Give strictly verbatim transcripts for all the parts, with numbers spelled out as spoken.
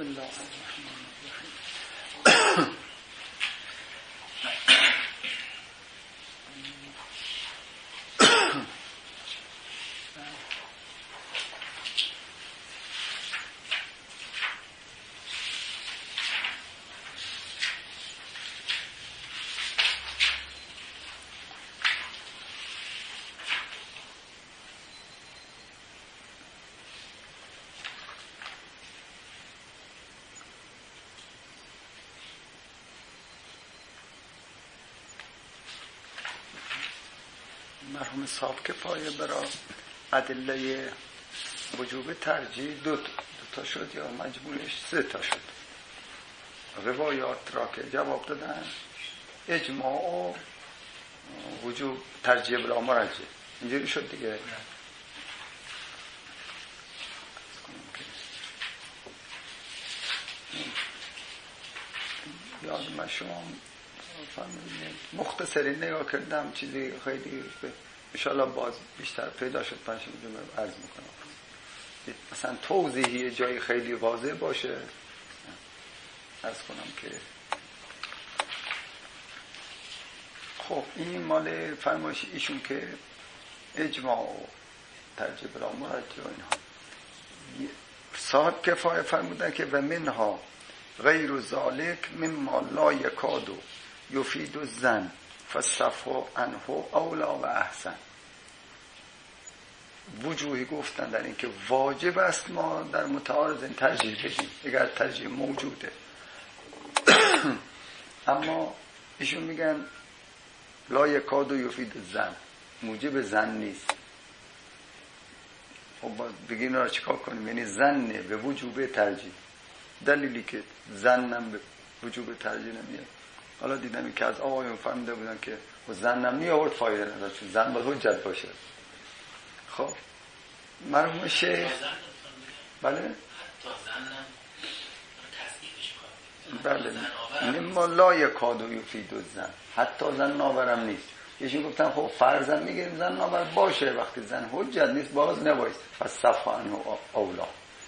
بسم الله الرحمن الرحیم. مرحوم صاحب کفایه برای ادله وجوب ترجیح دو, دو تا شد یا مجموعش سه تا شد. روایات را که جواب دادن اجماع و وجوب ترجیح بلا مرجح اینجوری شد دیگه. یاد من شما مختصری نگاه کردم، چیزی خیلی انشاءالله باز بیشتر پیدا شد پنج جمعه عرض میکنم. مثلا توضیحی جایی خیلی واضح باشه عرض کنم که خب این مال فرمایش ایشون که اجماع و ترجیح بلا مرجح و اینها. صاحب کفایه فرمودن که و منها غیر ذالک مما لا یکاد یفید الظن فالصفح عنه اولا و احسن. وجوهی گفتن در این که واجب است ما در متعارض این ترجیح بدیم اگر ترجیح موجوده. اما ایشون میگن لا یکاد یفید الظن، موجب ظن نیست. خب بگین را چیکار کنیم؟ یعنی ظن به وجوب ترجیح. دلیلی که ظنم به وجوب ترجیح نمیاد. حالا دیدم این که از آقایون فهمیده بودن که ظنم می آورد فایده نداره، چون ظن باید حجت باشه. خب مرحوم شیخ بله بله نما لا یکاد یفید الظن، حتی ظن ناورم نیست. یشون گفتن خب فرضاً میگیم ظن ناور باشه، وقتی ظن حجت نیست باز نباید. پس صفح عنه اولا.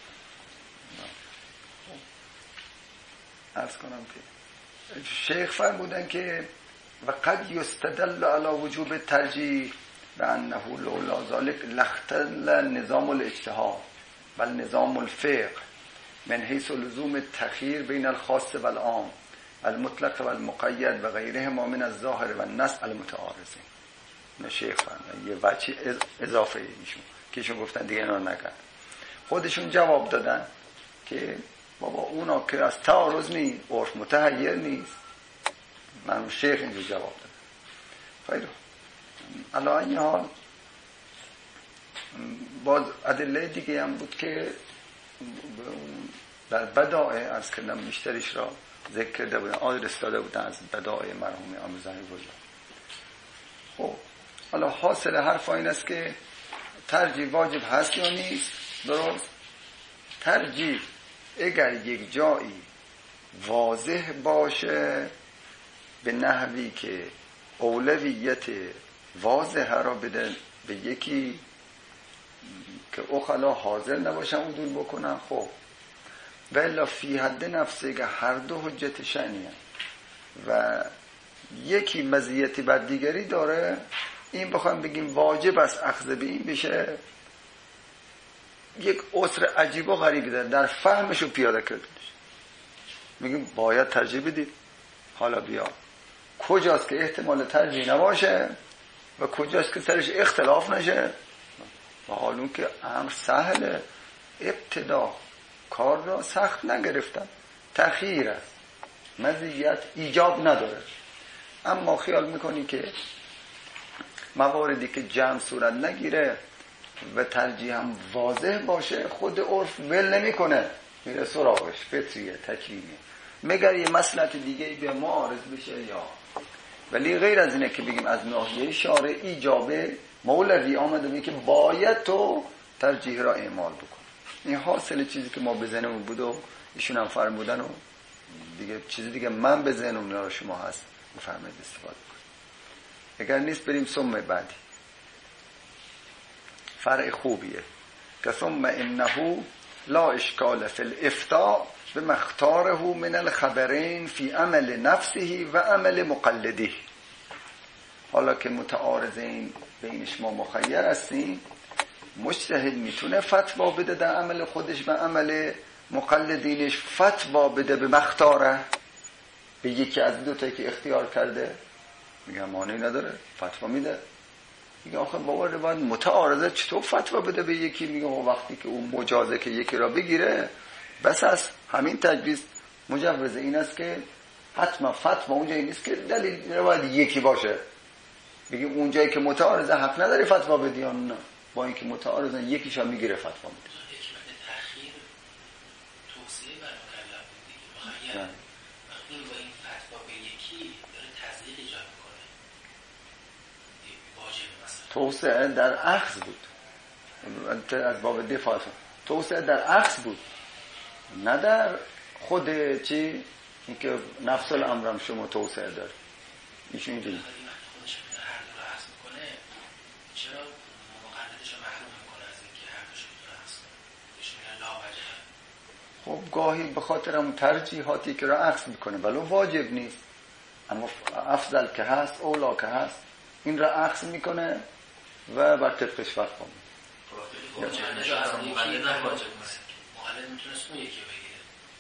عرض کنم که شیخ فرمودن که و قد یستدل علی وجوب ترجیح بانه لولا ذلك لاختل نظام الاجتهاد بل نظام الفقه من حيث لزوم التخيير بين الخاص والعام المطلق والمقید و غیرهما من الظاهر والنص المتعارضین. نه شیخ فرمودن یه بچی اضافه ایشون که ایشون گفتن دیگه اینا نکن. خودشون جواب دادن که بابا اونا که از تعارض نیست، عرف متحیر نیست. من شیخ اینجا جواب دادم. خیلی الان این حال باز ادله دیگه هم بود که در بدائع عرض کردم بیشترش را ذکر کرده بودن، آدرس داده بودن از بدائع مرحوم آموزنی بودن. خب حالا حاصل حرف این است که ترجیح واجب هست یا نیست. درست ترجیح اگر یک جایی واضح باشه به نحوی که اولویت واضح را بده به یکی که اخلا حاضر نباشن عدول بکنن، خب ولی فی حد نفسه که هر دو حجت شأنی و یکی مزیتی بر دیگری داره، این بخوایم بگیم واجب است اخذ به این بشه یک عسر عجیب و غریبی داره در فهمشو پیاده کردنش. میگیم باید ترجیح بدید. حالا بیا کجاست که احتمال ترجیح نباشه و کجاست که سرش اختلاف نشه؟ و حالون که امر سهله، ابتدا کار را سخت نگرفتن، تخییر است، مزیت ایجاب نداره. اما خیال میکنی که مواردی که جمع صورت نگیره و ترجیح هم واضح باشه، خود عرف ول نمیکنه، میره سراغش، فطریه، تکوینیه، مگر یه مصلحت دیگه به ما عارض بشه یا. ولی غیر از اینه که بگیم از ناحیه شارع ایجابه مولوی آمده میگه که باید تو ترجیح را اعمال بکن. این حاصل چیزی که ما به ذهنمون بود و ایشون هم فرمودن و دیگه چیزی دیگه من به ذهنم نه شما هست بفرمایید استفاده کنید. اگر نیست بریم ثم بعدی. فرع خوبیه که ثم انه لا اشکال فی الافتاء به مختاره من الخبرین فی عمل نفسه و عمل مقلده. حالا که متعارضین بین شما مخیر هستین، مجتهد میتونه فتوا بده در عمل خودش و عمل مقلدینش، فتوا بده به مختاره، به یکی از دو تا که اختیار کرده، میگه مانعی نداره، فتوا میده. میگه آخه بابا باید متعارضه چطور فتوا بده به یکی؟ میگه وقتی که اون مجازه که یکی را بگیره بس است. همین تجویز مجوز این است که حتما فتوا اونجایی نیست که دلیل باید یکی باشه. بگیم اونجایی که متعارضه حق نداری فتوا بدی یا نه، با اینکه متعارضه یکیش هم میگیره فتوا میده. تأخیر توصیه بر مکلف دیگه. بخاطر وقتی با این فتوا به یکی داره تضییق ایجاد میکنه. واجب مثلا. توصیه در اخذ بود. از باب دفاع. توصیه در اخذ بود. نه در خود چی؟ اینکه نفس الامرم شما توصیه داره. ایشون اینجوری. خب گاهی به خاطر اون ترجیحاتی که را عکس میکنه ولو واجب نیست، اما افضل که هست، اولا که هست، این را عکس میکنه و بر طبقش فتوا میده. واجب نشه اصلا مقلد نه واجب نیست. مقلد میتونست اون یکی بگیره.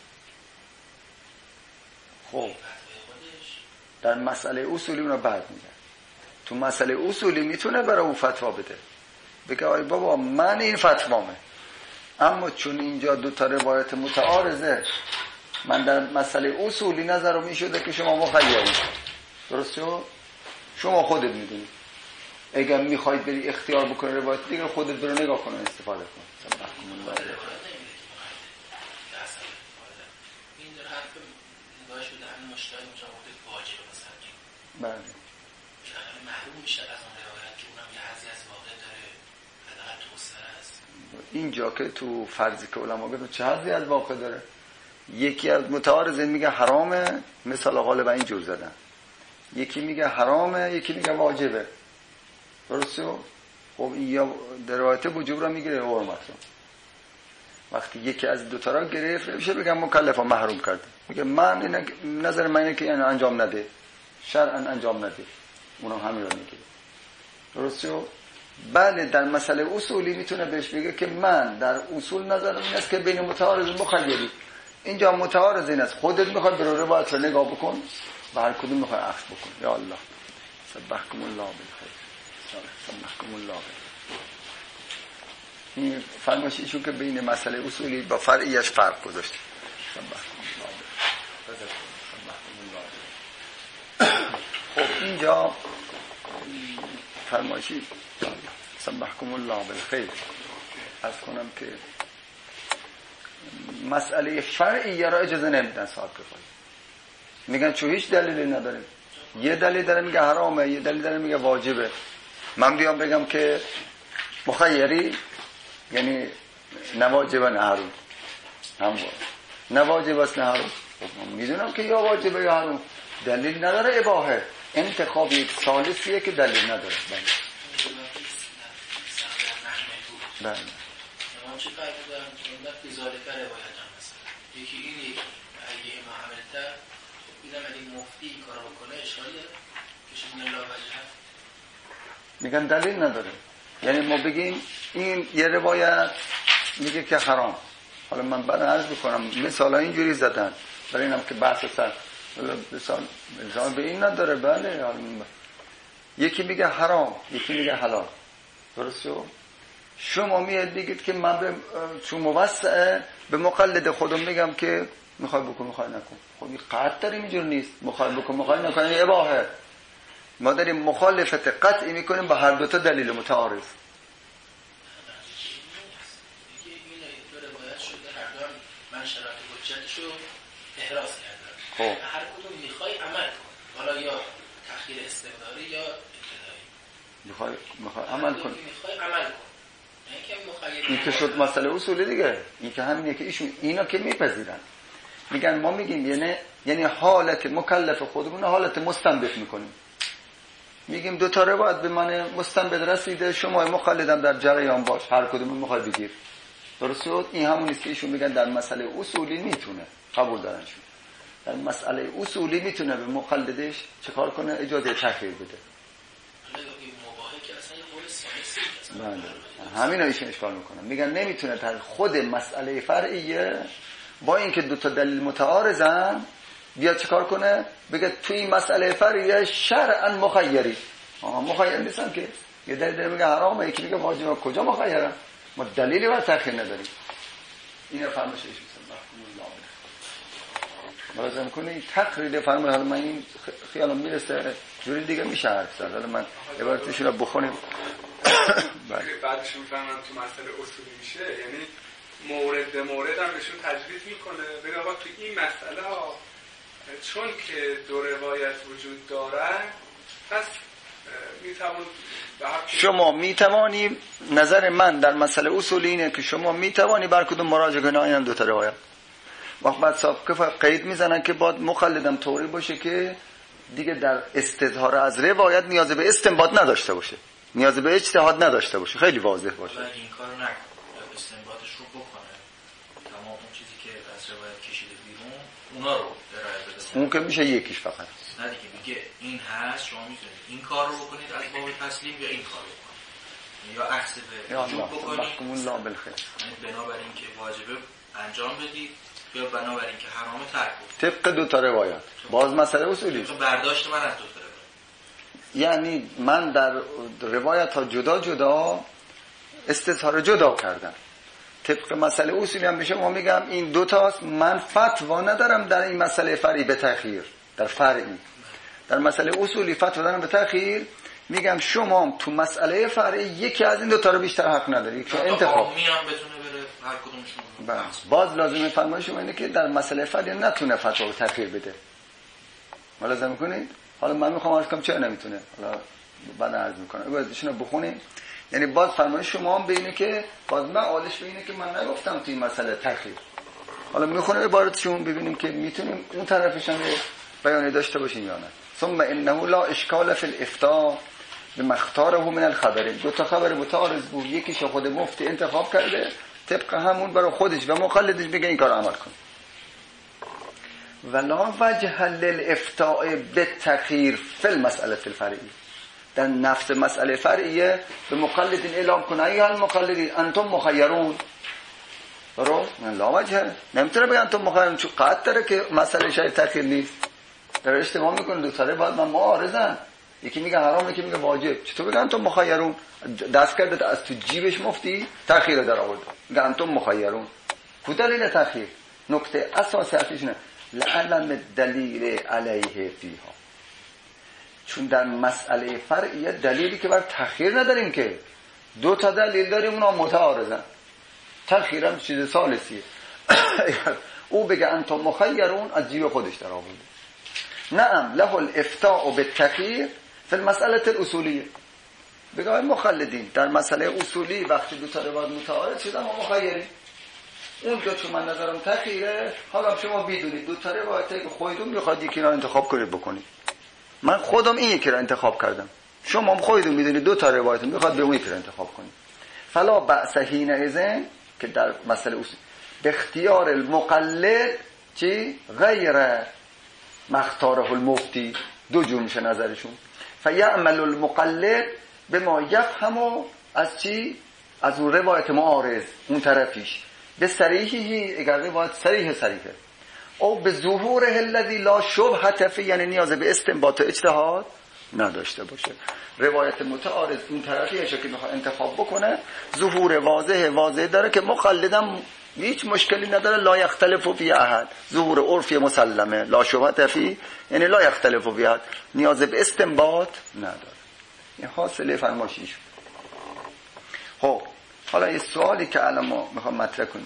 خب در مسئله اصولی اون رو بعد میگه. تو مسئله اصولی میتونه برای اون فتوا بده، بگه آی بابا من این فتوامه، اما چون اینجا دو تا روایت متعارضه، من در مسئله اصولی نظرم این شده که شما مخیرید. درسته؟ شما خودت میدونید. اگر میخواید بری اختیار بکنی روایت دیگه، خودت برو نگاه کن، استفاده کن. سبحان الله. این در حرف نگاه شده همین مشتاق مجاوده واجب مثلا. بله. که محروم میشه از اون روایت که اونم یه حظی از واقع داره، حداقل توسعه است. اینجا که تو فرضی که علما گفتن چه حظی از واقع داره، یکی از متعارضین میگه حرامه، مثال غالبا اینجور زدن، یکی میگه حرامه، یکی میگه واجبه. درسته؟ خب این یا روایت وجوب را میگیره یا حرمت را. وقتی یکی از دو تا را گرفت میشه بگم مکلفا محروم کرده، میگه من اینه نظر من اینه که یعنی انجام نده، شرعا انجام نده، اونم همین را میگه. درسته؟ بله در مسئله اصولی میتونه بهش بگه که من در اصول نظرم این است که بین متعارض مخیری، اینجا متعارض این است، خودت میخواد برو روایت رو نگاه بکن و هر کدوم میخواد عکس بکن. یا الله سبحکم الله بالخیر، سبحکم الله. این فرمایشیشون که بین مسئله اصولی با فرعیش فرق گذاشته. سبحکم الله. خب اینجا فرمایشی سبحکم الله بالخیر از کنم که مسئله فرعی را اجازه نمیدن صاحب کفایه، میگن چون هیچ دلیلی نداره، یه دلیل داره میگه حرامه، یه دلیل داره میگه واجبه، من بیام بگم که مخیری یعنی نواجب نه حرام، هم نواجب است نه حرام. خب میدونم که یا واجبه یا حرام، دلیل نداره اباحه، انتخاب یک ثالثیه که دلیل نداره. بله بله ما چه فرقی دارم که این وقت ازاله که روایت هم هست، یکی این یک اگه محملتر اینم اگه مفتی این کارا بکنه اشکالی داره که شکل الله وجه هست، میگن دلیل نداره. یعنی ما بگیم این یه روایت میگه که حرام، حالا من بعد عرض بکنم مثالا اینجوری زدن برای اینم که بحث سر مثال مثال به این نداره. بله یکی میگه حرام، یکی میگه حلال. درسته؟ شما میاد بگید که من به چون موسعه به مقلد خودم میگم که میخوای بکن میخوای نکن. خب این قطع داریم اینجور نیست، میخوای بکن میخوای نکن این اباحه. ما داریم مخالفت قطعی میکنیم با هر دوتا دلیل متعارض. من شرایط حجتشو احراز کردم. خب هر کدوم میخوای عمل کن، حالا یا تأخیر استقراری یا ابتدایی. میخوای میخوای عمل کن. میخوای عمل کن. این که شد مسئله اصولی دیگه. این که همینه که ایشون اینا که میپذیرن. میگن ما میگیم یعنی یعنی حالت مکلف خودمون حالت مستنبط میکنیم. میگیم دو تا روایت به من مستنبط رسیده، شما مقلدم در جریان باش، هر کدوم میخوای بگیر. درست شد؟ این همون است که ایشون میگن در مسئله اصولی میتونه، قبول دارنشون در مسئله اصولی میتونه به مقلدش چه کار کنه؟ اجازه تخییر بده. بله همین رو ایشون اشکال میکنه، میگن نمیتونه در خود مسئله فرعیه با اینکه دو تا دلیل متعارضن بیاد چه کار کنه؟ بگه توی این مسئله فرعیه شرعا مخیری. آها مخیر نیستم که یه دلیل میگه حرامه، یکی میگه واجبه، کجا مخیره؟ ما دلیلی بر تخییر نداریم. این فرمایش ایشون ملازم کنی تقریر فرمایش. حالا من این خیالم میرسه جوری دیگه میشه حرف زد، حالا من عبارتشون رو بخونیم. بعدش میفهمم تو مسئله اصولی میشه، یعنی مورد به مورد هم بهشون تجوید میکنه. بگه آقا تو این مسئله ها چون که دو روایت وجود داره پس میتوان شما میتوانی، نظر من در مسئله اصولی اینه که شما میتوانی بر کدوم مراجعه کنی این دو تا روایت. وقت بعد صاحب قید میزنن که باید مقلدم طوری باشه که دیگه در استظهار از روایت نیاز به استنباط نداشته باشه، نیاز به اجتهاد نداشته باشه، خیلی واضح باشه. ولی این کارو نکنه، استنباطش رو بکنه، تمام اون چیزی که از روایت کشیده بیرون اونا رو ارائه بده. اون که میشه یکیش فقط. نه دیگه میگه این هست، شما میتونید این کار رو بکنید از باب تسلیم یا این کار رو بکنید یا اخذ به وجوب بکنید. الله بالخیر. یعنی بنابراین که واجبه انجام بدید یا بنابراین که حرامه ترک کنید. طبق دو تا روایت. باز مسئله اصولی. طبق برداشت من از دو تا روایت. یعنی من در روایت ها جدا جدا استظهار جدا کردم. طبق مسئله اصولی هم بشه ما میگم این دو تاست، من فتوا ندارم در این مسئله فرعی به تأخیر، در فرعی. در مسئله اصولی فتوا دارم به تأخیر، میگم شما تو مسئله فرعی یکی از این دو تا رو بیشتر حق نداری که انتخاب میام بتونه بره هر کدومشون. باز لازمه فرمایش شما اینه که در مسئله فرعی نتونه فتوا به تأخیر بده. ملاحظه میکنید؟ حالا من میخوام عرض کنم چرا نمیتونه، حالا بعد عرض میکنم بازشون رو بخونیم. یعنی باز فرمایش شما هم به اینه که باز من آلش به اینه که من نگفتم توی مسئله تأخیر. حالا میخونم عبارتشون ببینیم که میتونیم اون طرفش هم بیانی داشته باشیم یا نه. ثم انه لا اشکال فی الافتاء بمختاره من الخبر. دو تا خبر متعارض بود، یکیش خود مفتی انتخاب کرده طبق همون برای خودش و مقلدش بگه این کار عمل کن. ولا وجه للافتاء بالتأخیر فی المسأله الفرعی. در نفس مسئله فرعیه به مقلدین اعلام کنه ای المقلدین انتم مخیرون. برو لا وجه، نمیتونه بگه انتم مخیرون چون قطع داره که مسئله شرعی تأخیر نیست. در اشتباه میکنه دو طرف باید من معارضن، یکی میگه حرام یکی میگه واجب. چطور بگه انتم مخیرون؟ دست کرده از تو جیبش مفتی تأخیر در آورد، میگه انتم مخیرون. کو دلیل تأخیر؟ نکته اساسی ازشونه لعلم الدلیل علیه فیها. چون در مسئله فرعیه دلیلی که بر تأخیر نداریم که دو تا دلیل داریم اونا متعارضن، تأخیر هم چیز ثالثیه. او بگه انتم مخیرون از جیب خودش در آورد. نعم له الافتاء بالتأخیر فی المسئله الاصولیه. بگه مخلدین در مسئله اصولی وقتی دو تا روایت متعارض شدن ما مخیریم. اون که چون من نظرم تأخیره، حالا شما بدونید دو تا روایتی که خودتون میخواد یکی را انتخاب کنید بکنید. من خودم این یکی را انتخاب کردم، شما هم خودتون میدونید دو تا روایت میخواد به اون یکی را انتخاب کنید. فلا بأس حینئذ که در مسئله اصول به اختیار المقلد چی غیر مختاره المفتی. دو جور میشه نظرشون. فیعمل المقلد به ما یفهمو از چی؟ از اون روایت معارض اون طرفیش به صریحی، اگر روایت صریح صریحه او به ظهور الذی لا شبهه فی، یعنی نیاز به استنباط و اجتهاد نداشته باشه. روایت متعارض اون طرفیشه که میخواد انتخاب بکنه ظهور واضح واضح داره که مقلدم هیچ مشکلی نداره، لا یختلف فی احد، ظهور عرفی مسلمه، لا شبهه فی یعنی لا یختلف فی احد، نیاز به استنباط نداره. این حاصله فرمایشش. خب حالا یه سوالی که الان ما میخوام مطرح کنیم.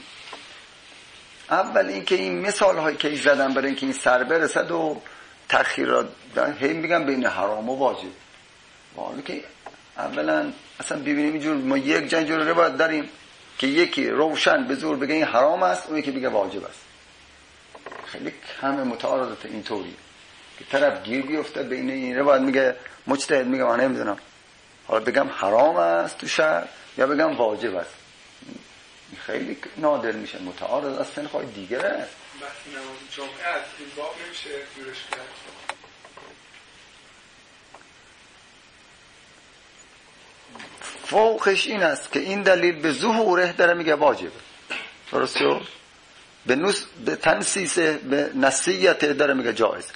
اول اینکه این مثال هایی که زدم برای اینکه این سر برسد و تأخیرات هی میگم بین حرام و واجب. والا که اولا اصلا ببینیم اینجور ما یک جنجور روایت داریم که یکی روشن به زور بگه این حرام است، اون یکی بگه واجب است. خیلی همه متعارضات اینطوری که طرف گیر بیفته بین این روایت، میگه مجتهد میگه من نمیدونم حالا بگم حرام است تو شرع یا بگم واجب است. خیلی نادر میشه، متعارض از سنخ های دیگره. وقتی نماز جمعه از این باب نمیشه جورش کرد. فوقش این است که این دلیل به ظهوره داره میگه واجبه، درسته؟ به نص به تنسیس به نصیت داره میگه جایز.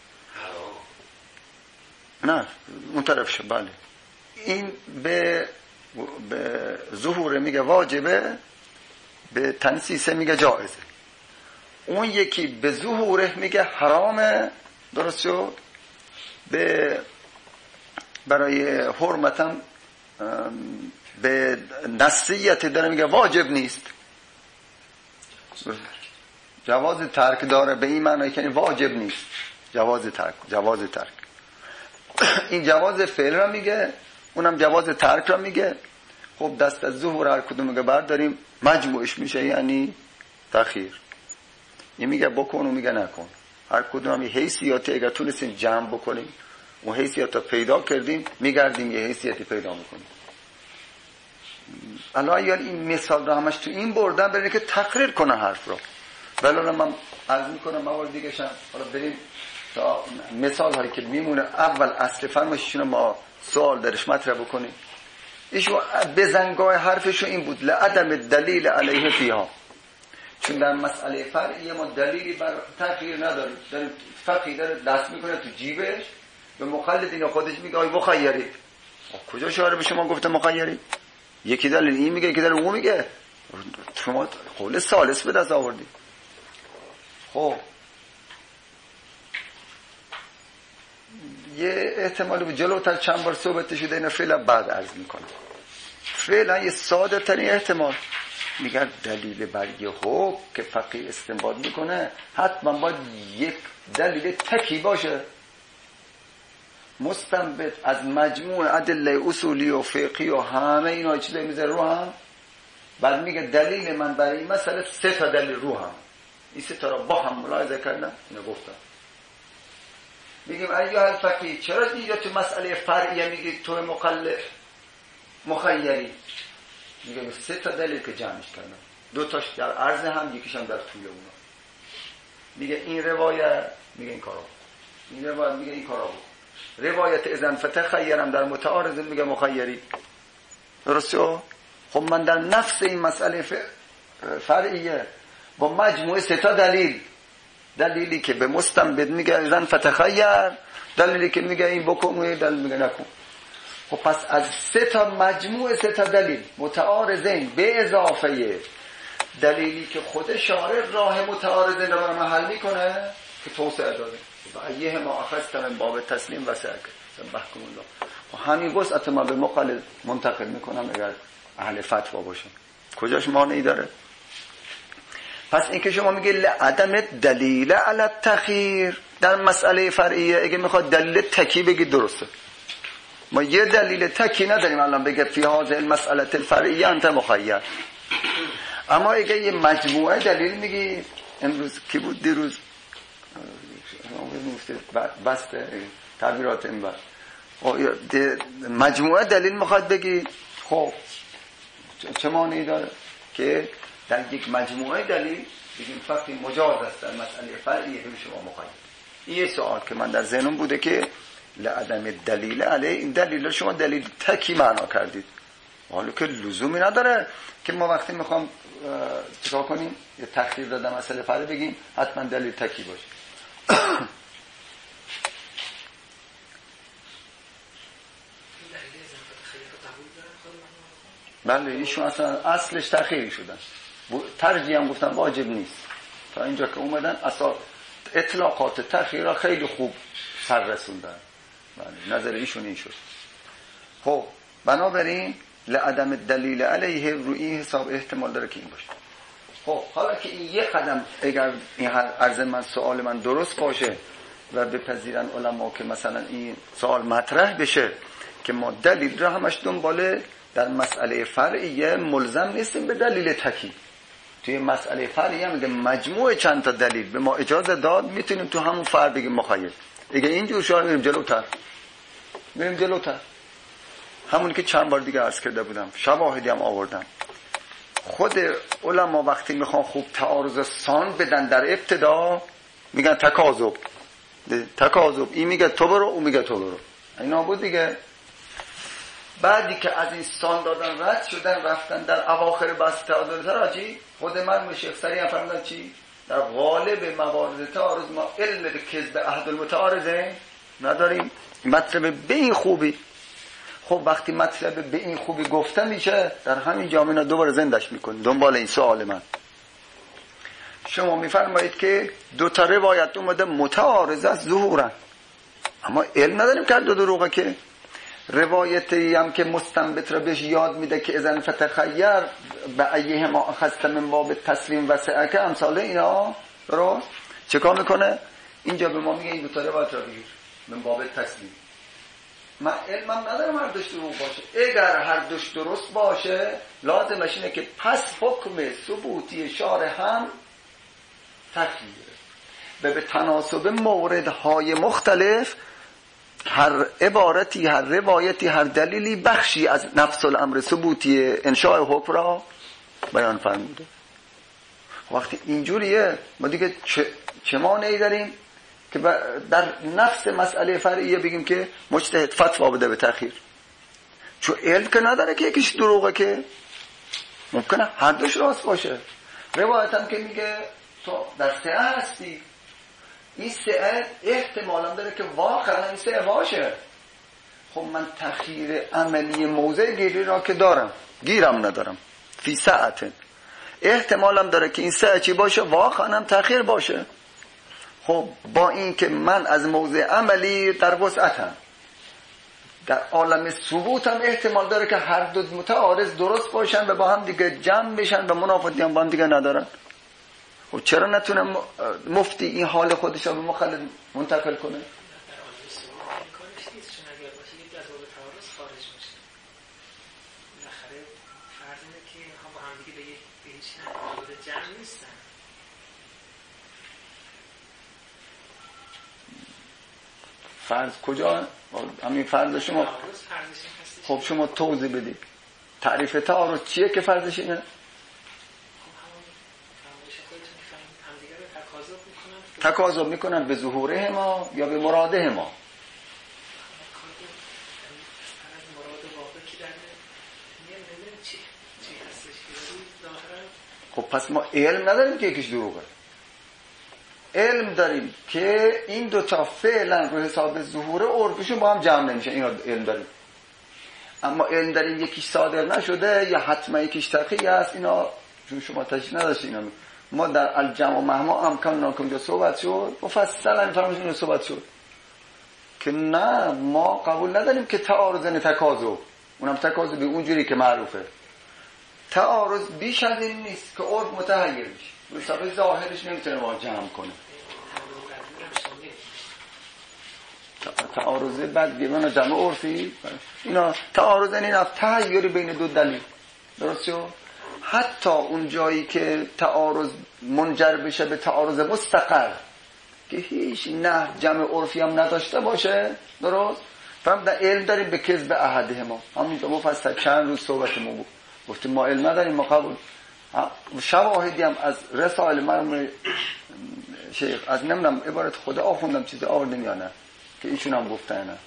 نه اون طرفشه. بله این به به ظهور میگه واجبه، به تنسیس میگه جایزه. اون یکی به ظهوره میگه حرامه، درست شد؟ به برای حرمتم به نصیت داره میگه واجب نیست، جواز ترک داره، به این معنی که واجب نیست، جواز ترک، جواز ترک. این جواز فعل را میگه، اونم جواز ترک را میگه. خب دست از ظهور هر کدوم میگه برداریم، مجموعش میشه یعنی تأخیر. این میگه بکن و میگه نکن. هر کدوم یه حیثیاتی اگر تونستیم جمع بکنیم، اون حیثیت رو پیدا کردیم، میگردیم یه حیثیتی پیدا میکنیم. الان یعنی این مثال رو همش تو این بردن برای که تقریر کنه حرف رو. ولی من عرض میکنم موارد دیگه شن. حالا بریم تا مثال هایی که میمونه. اول اصل فرمایششون ما سوال درش مطرح بکنیم. ایشو بزنگاه حرفشو این بود لعدم دلیل علیه فیها، چون در مسئله فرعی ما دلیلی بر تغییر نداره. داریم فقیه داره دست میکنه تو جیبش، به مخلدین خودش میگه آی مخیری. کجا شعاره به شما گفته مخیری؟ یکی دلیل این میگه، یکی دلیل اون میگه. شما قول ثالث به دست آوردی. خب یه احتمالی به جلوتر چند بار صحبت شده، اینو فعلا بعد عرض میکنم. فعلا یه ساده ترین احتمال میگه دلیل بر یه حکم که فقیه استنباط میکنه حتما باید یک دلیل تکی باشه، مستنبط از مجموع ادله اصولی و فقهی و همه اینا چیزا میذاره رو هم. بعد میگه دلیل من برای این مسئله سه تا دلیل رو هم، این سه تا رو با هم ملاحظه کردم، اینو گفتم. میگیم ایها الفقیه چرا اینجا تو مسئله فرعیه میگی تو مقلد مخیری؟ میگه سه تا دلیل که جمعش کردم، دو تاش در عرض هم، یکیش هم در طول اونا. میگه این روایت میگه این کارا، این روایت میگه این کارا بود. روایت اذن فتخیرم در متعارض میگه مخیری، درسته؟ خب من در نفس این مسئله فرعیه با مجموعه سه تا دلیل، دلیلی که به مستنبط میگه اذن فتخیر، دلیلی که میگه این بکن، دلیل میگه نکن. خب پس از سه تا مجموعه سه تا دلیل متعارضین به اضافه دلیلی که خود شارع راه متعارضین رو برای محل میکنه که توسعه داده و ایه ما اخذتم من باب تسلیم و سعک سبحکم الله. و همین وسعت ما به مقلد منتقل میکنم اگر اهل فتوا باشم، کجاش مانعی داره؟ پس این که شما میگه لعدم دلیل علی التخییر در مسئله فرعیه، اگه میخواد دلیل تکی بگی درسته. ما یه دلیل تکی نداریم الان بگه فی هذه المسئله الفرعیه انت مخیر. اما اگه یه مجموعه دلیل میگی، امروز کی بود دیروز بسته تعبیرات این بر مجموعه دلیل میخواد بگی، خب چه مانعی داره که در یک مجموعه دلیل بگیم فقط مجاز است در مسئله فرعیه به شما مخیر. این یه سوال که من در ذهنم بوده که لعدم دلیل علیه، این دلیل رو شما دلیل تکی معنا کردید، حالا که لزومی نداره که ما وقتی میخوام چیکار کنیم یه تخییر دادم مسئله فرعی بگیم حتما دلیل تکی باشه. بله ایشون اصلا اصلش تخییری شدن، ترجیح هم گفتن واجب نیست. تا اینجا که اومدن اصلا اطلاقات تخییر را خیلی خوب سر رسوندن. بله نظر ایشون این شد. خب بنابراین لعدم دلیل علیه روی حساب احتمال داره که این باشه. خب حالا که این یک قدم اگر این عرض من سوال من درست باشه و بپذیرن علما که مثلا این سوال مطرح بشه که ما دلیل را همش دنباله در مسئله فرعیه ملزم نیستیم به دلیل تکی. توی مسئله فرعیه میگه مجموعه چند تا دلیل به ما اجازه داد میتونیم تو همون فرع بگیم مخیر. دیگه اینجور شما میریم جلوتر میریم جلوتر همون که چند بار دیگه عرض کرده بودم، شواهدی هم آوردم. خود علما وقتی میخوان خوب تعارض سان بدن در ابتدا میگن تکاذب تکاذب، این میگه تو برو، اون میگه تو برو، اینا بود دیگه. بعدی که از این سان دادن رد شدن رفتن در اواخر بحث تعادل تراجی، خود من شیخ سری هم فرمودن چی؟ در غالب موارد تعارض ما علم به کذب احد المتعارضه نداریم. مطلب به این خوبی. خب وقتی مطلب به این خوبی گفته میشه در همین جامعه دوباره زندش میکنیم. دنبال این سوال من، شما میفرمایید که دو تا روایت اومده متعارض است ظهورا، اما علم نداریم که دو دروغه. که روایتی هم که مستنبط را بهش یاد میده که اذن فتخیر به ایه ما اخذت من باب تسلیم و سعه امثال اینا، درست؟ چکار میکنه؟ اینجا به ما میگه این دو تا روایت را بگیر من باب تسلیم. من علمم ندارم هر دوش دروغ باشه. اگر هر دوش درست باشه لازمش اینه که پس حکم ثبوتی شارع هم تغییره به به تناسب موردهای مختلف، هر عبارتی، هر روایتی، هر دلیلی بخشی از نفس الامر ثبوتی انشاء حکم را بیان فرموده. وقتی اینجوریه ما دیگه چه, چه مانعی داریم که در نفس مسئله فرعیه بگیم که مجتهد فتوا بده به تأخیر؟ چون علم که نداره که یکیش دروغه، که ممکنه هر دوش راست باشه. روایت هم که میگه تو در سعه هستی، این سعه احتمالا داره که واقعا این سعه باشه. خب من تأخیر عملی موضع گیری را که دارم، گیرم ندارم، فی ساعت احتمالم داره که این سعه چی باشه، واقعا هم تأخیر باشه. خب با این که من از موضع عملی در وسعتم، در عالم ثبوت هم احتمال داره که هر دو متعارض درست باشن و با هم دیگه جمع بشن و منافاتی هم با هم دیگه ندارن. خب چرا نتونه مفتی این حال خودش رو به مخالف منتقل کنه؟ فرض کجا؟ همین فرض شما. خب شما توضیح بدید تعریف تعارض چیه که فرضش اینه؟ تکاذب میکنن به ظهوره ما یا به مراده ما؟ خب پس ما علم نداریم که یکیش دروغه. علم داریم که این دوتا فعلا رو حساب ظهور عرفشون با هم جمع نمیشه، اینا علم داریم. اما علم داریم یکیش صادر نشده یا حتما یکیش تقیی است، اینا چون شما تشریح نداشت اینا می. ما در الجمع و مهما امکان ناکن جو صحبت شد مفصلا فرمایشون صحبت شد که نه، ما قبول نداریم که تعارض نه تکاذب، اونم تکاذب اونجوری که معروفه. تعارض بیش از این نیست که عرف متحیر میشه، مثلا ظاهرش نمیتونه ما جمع کنه. تعارض بعد بیان جمع عرفی، اینا تعارض این از تحیری بین دو دلیل، درست شد؟ حتی اون جایی که تعارض منجر بشه به تعارض مستقر که هیچ نه جمع عرفی هم نداشته باشه، درست؟ فهم در علم داریم به کذب احده ما، همین تو مفصل چند روز صحبت ما بود، گفتیم ما علم نداریم، ما قبول شواهدی هم از رسائل مرحوم شیخ از نمیدونم عبارت خدا آخوندم چیزی آوردن یا نه که ایشون هم گفتن نه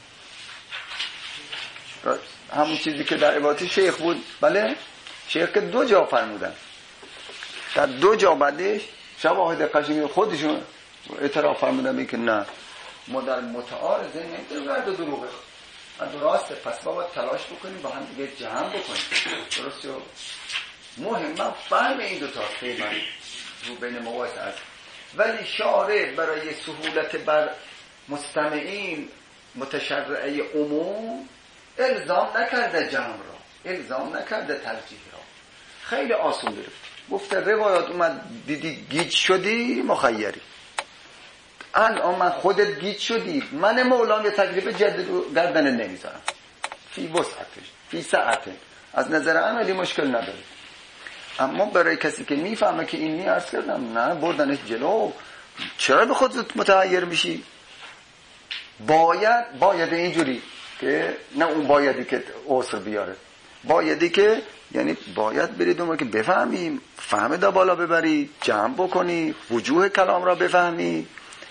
همون چیزی که در عبارت شیخ بود. بله شیخ که دو جا فرمودن، در دو جا بعدش شواهد قشنگی خودشون اعتراف فرمودن که نه ما در متعارضه نمیتونیم هر دو دروغه، هر دو راسته، پس باید تلاش بکنیم با هم دیگه جمع بکنیم، درست شد؟ مهم فهم این دو تا فعلا رو بین مواعظ است. ولی شارع برای سهولت بر مستمعین متشرعه عموم الزام نکرده جمع را، الزام نکرده ترجیح را، خیلی آسون گرفت. گفته روایات اومد دیدی گیج شدی مخیری، الان من خودت گیج شدی، من مولام یه تجربه جدید رو گردن نمیذارم، فی وسعتش فی ساعته، از نظر عملی مشکل نداره. اما برای کسی که میفهمه که این عرض کردم نه بردنش جلو، چرا به خودت متحیر میشی؟ باید باید اینجوری که نه اون بایدی که عسر بیاره، بایدی که یعنی باید برید اون که بفهمیم، فهم دا بالا ببری، جمع بکنی، وجوه کلام را بفهمی،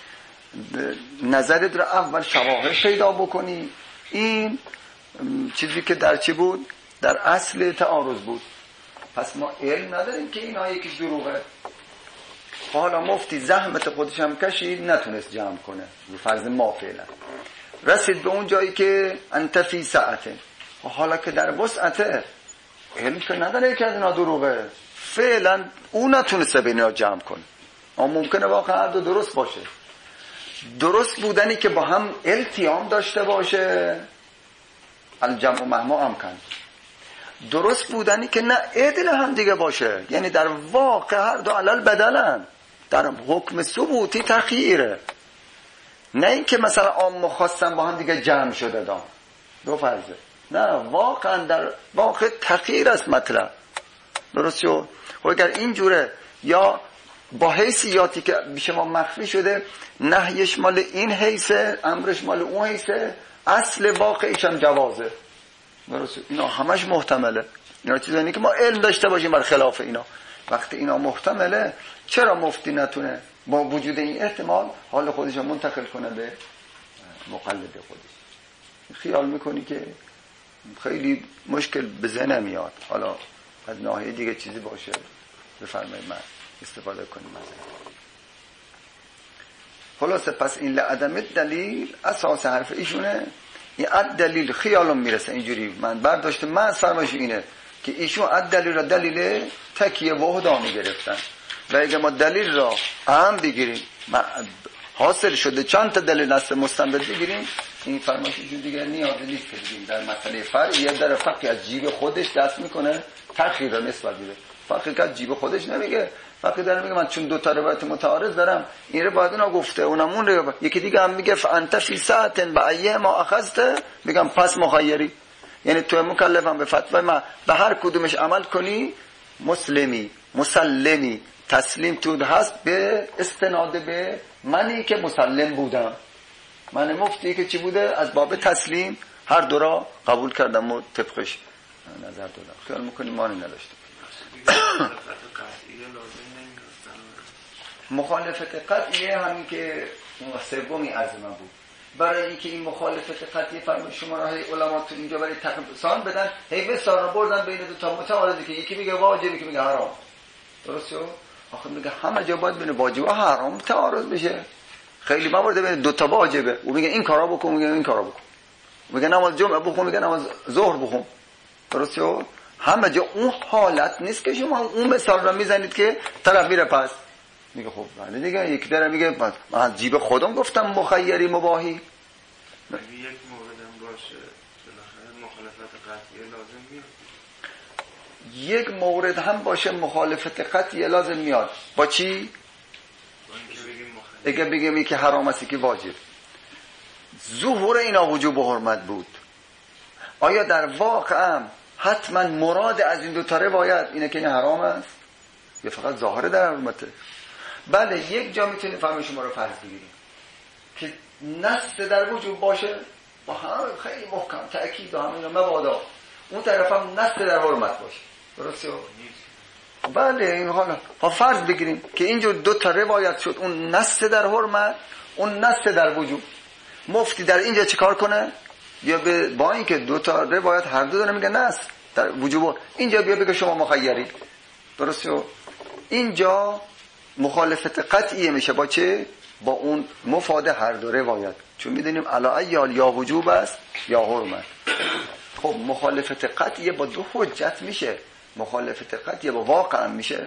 نظرت را اول شواهد پیدا بکنی. این چیزی که در چی بود؟ در اصل تعارض بود. پس ما علم نداریم که اینا یکیش دروغه. حالا مفتی زحمت خودش هم کشید، نتونست جمع کنه رو فرض ما فعلا رسید به اون جایی که انت فی سعته. حالا که در وسعته، علم که نداره که اینا دروغه، فعلا اون نتونسته به اینا جمع کنه. اما ممکنه واقعا دو درست باشه. درست بودنی که با هم التیام داشته باشه، الجمع و مهما امکن. درست بودنی که نه عدل هم دیگه باشه، یعنی در واقع هر دو علل بدلن، در حکم ثبوتی تخییره، نه این که مثلا عام و خاصم با هم دیگه جمع شده دام دو فرضه، نه واقعا در واقع تخییر است مطلب. درست شد؟ و اگر اینجوره یا با حیثیاتی که بیشه ما مخفی شده، نهیش مال این حیثه، امرش مال اون حیثه، اصل واقعیش هم جوازه. درست؟ اینا همش محتمله. اینا چیزایی که ما علم داشته باشیم بر خلاف اینا. وقتی اینا محتمله، چرا مفتی نتونه با وجود این احتمال حال خودش رو منتقل کنه به مقلد خودش؟ خیال میکنی که خیلی مشکل به ذهن نمیاد. حالا از ناحیه دیگه چیزی باشه بفرمایید من استفاده کنیم. خلاصه پس این لعدم دلیل اساس حرف ایشونه. این اد دلیل خیالم میرسه اینجوری من برداشت من از فرمایش اینه که ایشون اد دلیل را دلیل تکیه وحدا میگرفتن و اگه ما دلیل را اهم بگیریم حاصل شده چند تا دلیل است مستند بگیریم، این فرمایش ایشون دیگه نیازی نیست که بگیم در مسئله فرعی در فقی از جیب خودش دست میکنه تخییر را نسبت میده. فقی که از جیب خودش نمیگه، فقی داره میگه من چون دو تا روایت متعارض دارم این رو باید اونا گفته اونم اون رو. یکی دیگه هم میگه فانت فی ساعتن بعیه ما اخذته، میگم پس مخیری، یعنی تو مکلفم به فتوی من به هر کدومش عمل کنی مسلمی مسلمی تسلیم تو هست به استناد به منی که مسلم بودم، من مفتی که چی بوده از باب تسلیم هر دو را قبول کردم و طبقش نظر دادم. خیال میکنی مانی نداشتم. مخالفت قطعیه همین که سومی عرض من بود. برای اینکه این مخالفت قطعی فرمود شما را علما تو اینجا برای تقسیم بدن، هی به سارا بردن بین دو تا متعارضی که یکی میگه واجب یکی میگه حرام. درسته؟ آخه میگه همه جا باید بین واجب و حرام تعارض بشه. خیلی موارد بین دو تا واجبه و میگه این کارا بکن میگه این کارا بکن، میگه نماز جمعه بخون میگه نماز ظهر بخون. درسته؟ همه جا اون حالت نیست که شما اون مثال را میزنید که طرف میره پس میگه خب بله دیگه. یک داره میگه من از جیب خودم گفتم مخیری مباحی. یک موردم باشه بالاخره مخالفت قطعی لازم میاد. یک مورد هم باشه مخالفت قطعی لازم میاد. با چی؟ اگه بگیم که حرام است که واجب. ظهور اینا وجوب و حرمت بود. آیا در واقع هم حتما مراد از این دو تا روایت اینه که این حرام است یا فقط ظاهر در حرمته؟ بله یک جا میتونیم فهم شما رو فرض بگیریم که نص در وجوب باشه با هم خیلی محکم تأکید و همین مبادا، اون طرف هم نص در حرمت باشه. درسته؟ بله این حالا ها فرض بگیریم که اینجور دو تا روایت شد، اون نص در حرمت اون نص در وجوب. مفتی در اینجا چیکار کنه؟ یا به با اینکه دو تا روایت هر دو داره میگه نص در وجوب، اینجا بیا بگه شما مخیری. درسته؟ اینجا مخالفت قطعیه میشه با چه؟ با اون مفاد هر دو روایت، چون میدونیم علا یا یا وجوب است یا حرمت. خب مخالفت قطعیه با دو حجت میشه، مخالفت قطعیه با واقع میشه.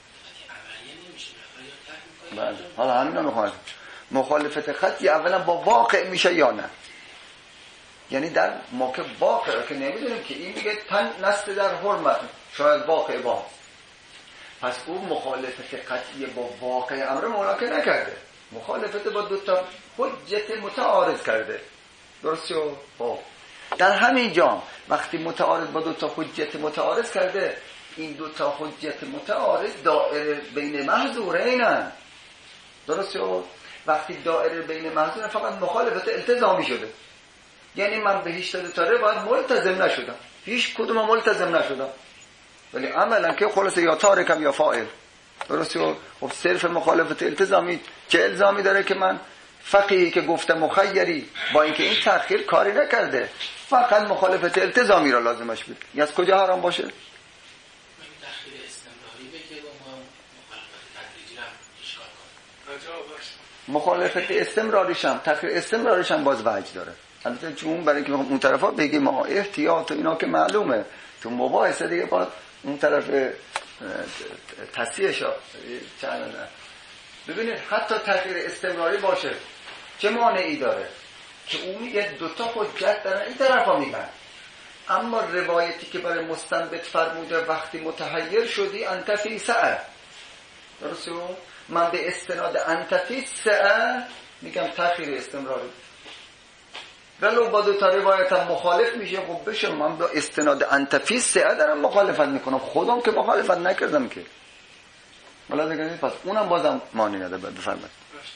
بله حالا همین رو میخوام. مخالفت قطعی اولا با واقع میشه یا نه؟ یعنی در موقع واقع که نمیدونیم که این میگه تن نست در حرمت، شاید واقع با، پس اون مخالفت قطعی با واقع امر ملاقه نکرده، مخالفت با دو تا حجت متعارض کرده. درسته؟ خب در همین جا وقتی متعارض با دو تا حجت متعارض کرده، این دو تا حجت متعارض دائره بین محظورینن. درسته؟ وقتی دائره بین محظورین فقط مخالفت التزامی شده، یعنی من به هیچ دو تا باید ملتزم نشدم، هیچ کدوم ملتزم نشدم. ولی عملا که خلاصه یا تارکم یا فاعل. درسته؟ خب صرف مخالفت التزامی چه الزامی داره که من فقیهی که گفته مخیری با اینکه این تأخیر کاری نکرده فقط مخالفت التزامی را لازمش بود، این از کجا حرام باشه؟ تأخیر استمراری بگه و ما مخالفت تدریجی را اشکال کنیم. مخالفت استمراریش هم تأخیر استمراریش هم باز وجه داره. البته چون برای اینکه اون طرفا بگه ما احتیاط و اینا که معلومه تو مباحثه دیگه باز اون طرف تصحیحش چند نه. ببینید حتی تأخیر استمراری باشه چه مانعی داره که اون میگه دوتا حجت دارن این طرفا میگن، اما روایتی که برای مستنبط فرموده وقتی متحیر شدی انت فی سعه، درسته؟ من به استناد انت فی سعه میگم تأخیر استمراری، ولو با دو تا روایت هم مخالف میشه خب بشه من با استناد انت فی سعه دارم مخالفت میکنم، خودم که مخالفت نکردم که ولی دیگه پس اونم بازم معنی نداره. بفرمایید.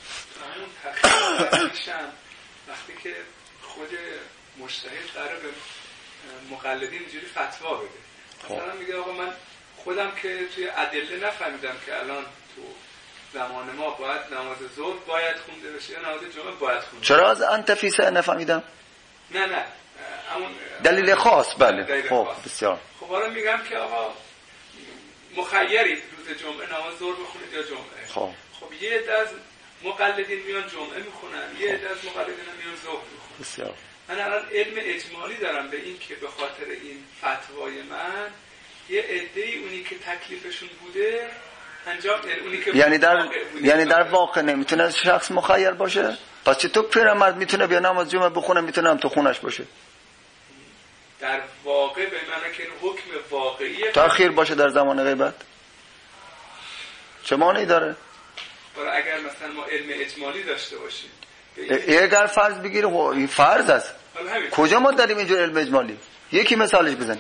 وقتی که خود مجتهد قراره به مقلدین اینجوری فتوا بده، مثلا میگه آقا من خودم که توی ادله نفهمیدم که الان تو زمان ما باید نماز ظهر باید خونده بشه یا نماز جمعه باید خونده. چرا از انت فی سعه نفهمیدم؟ نه نه همون دلیل خاص. بله دلیل خب خاص. بسیار خب حالا میگم که آقا مخیری روز جمعه نماز ظهر بخونید یا جمعه. خب خب یه عده از مقلدین میان جمعه میخونن، یه عده از مقلدین میان ظهر میخونن. بسیار. من الان علم اجمالی دارم به این که به خاطر این فتوای من یه عده‌ای اونی که تکلیفشون بوده انجام، اونی که یعنی در یعنی در واقع نمیتونه شخص مخیر باشه؟ پس چطور پیرمرد میتونه بیا نماز جمعه بخونه میتونه هم تو خونش باشه؟ در واقع به معنی که حکم واقعیه تأخیر باشه در زمان غیبت چه معنی داره؟ برای اگر مثلا ما علم اجمالی داشته باشیم اگر فرض بگیره این فرض است، کجا ما داریم اینجور علم اجمالی؟ یکی مثالش بزنیم،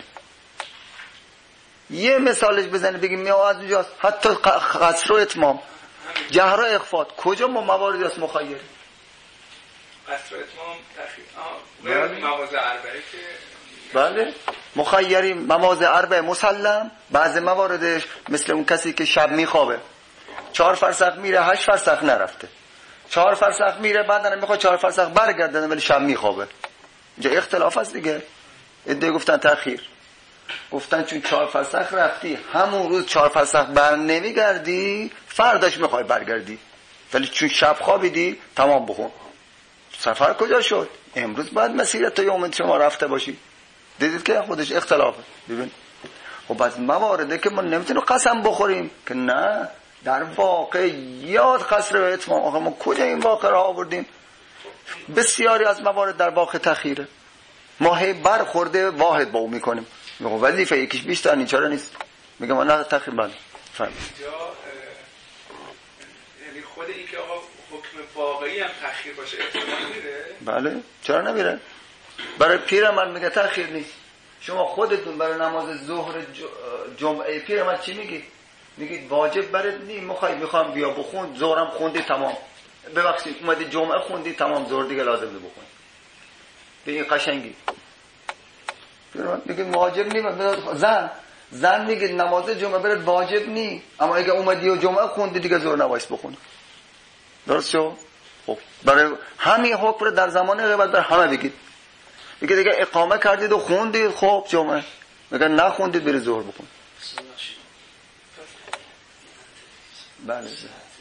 یه مثالش بزنیم بگیم میاد از اونجاست، حتی قصر و اتمام جهر و اخفات کجا ما مواردی است مخیری؟ قصر و اتمام تأخیر مواز اربعه که بله مخیری مواز اربعه مسلم، بعض مواردش مثل اون کسی که شب میخوابه چهار فرسخ میره هشت فرسخ نرفته، چهار فرسخ میره بعدن میخواد چهار فرسخ برگردن ولی شب میخوابه، اینجا اختلاف است دیگه. ایده گفتن تأخیر، گفتن چون چهار فرسخ رفتی همون روز چهار فرسخ بر نمیگردی فرداش میخوای برگردی، ولی چون شب خوابیدی تمام بخون. سفر کجا شد؟ امروز باید مسیرت تا یوم شما رفته باشی. دیدید که خودش اختلافه. ببین خب از موارده که ما نمیتونیم قسم بخوریم که نه در واقع یاد قصر و اتمام. آخه ما کجا این واقع را آوردیم؟ بسیاری از موارد در واقع تأخیره، ما هی برخورده واحد با اون میکنیم، وظیفه یکیش بیشتر نیست چرا نیست؟ میگم من نه تأخیر بند فهم یعنی خود این که آقا حکم واقعی هم تأخیر باشه احتمال میره؟ بله چرا نمیره؟ برای پیرمرد میگه تأخیر نیست. شما خودتون برای نماز ظهر جمعه پیرمرد چی میگید؟ میگید واجب برات نیست، میخوای میخوام بیا بخون، ظهرم خوندی تمام، ببخشید اومدی جمعه خوندی تمام، ظهر دیگه لازم نیست بخونی. به این قشنگی پیرمرد میگه واجب نیست. زن زن میگه نماز جمعه برات واجب نیست، اما اگه اومدی و جمعه خوندی دیگه ظهر نباید بخونی. درست شو؟ خب برای همین حکم رو در زمان غیبت بر همه بگید. میگه دیگه اقامه کردید و خوندید خب جمعه، میگه نخوندید برید ظهر بخونید. بله دو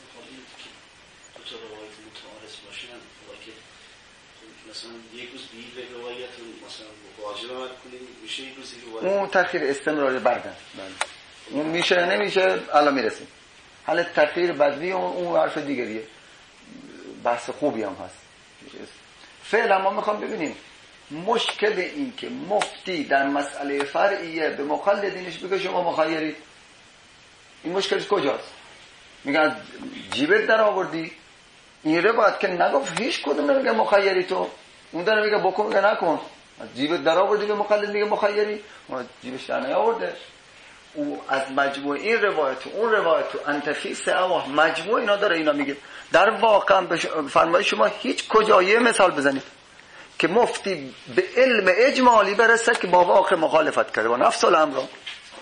تا روایت متعارض باشن که مثلا یک روز بید به روایت مثلا واجب عمل کنیم میشه یک روز روایت اون تأخیر استمراری بردن. بله اون میشه نمیشه الان میرسیم. حالا تأخیر بدوی اون حرف دیگریه، بحث خوبی هم هست. فعلا ما میخوام ببینیم مشکل این که مفتی در مسئله فرعیه به مقلدینش بگه شما مخیرید، این مشکلش کجاست؟ میگن جیبت در آوردی، این روایت که نگفت هیچ کدوم نمیگه مخیری، تو اون داره میگه بکن میگه نکن. جیبت در آوردی به مقلد میگه مخیری، اون جیبش در نیاورده. او از مجموع این روایت و اون روایت و انتفیس او مجموع اینا داره اینا میگه. در واقع فرمای شما هیچ کجایی مثال بزنید که مفتی به علم اجمالی برسه که با واقع مخالفت کرده با نفس الامر.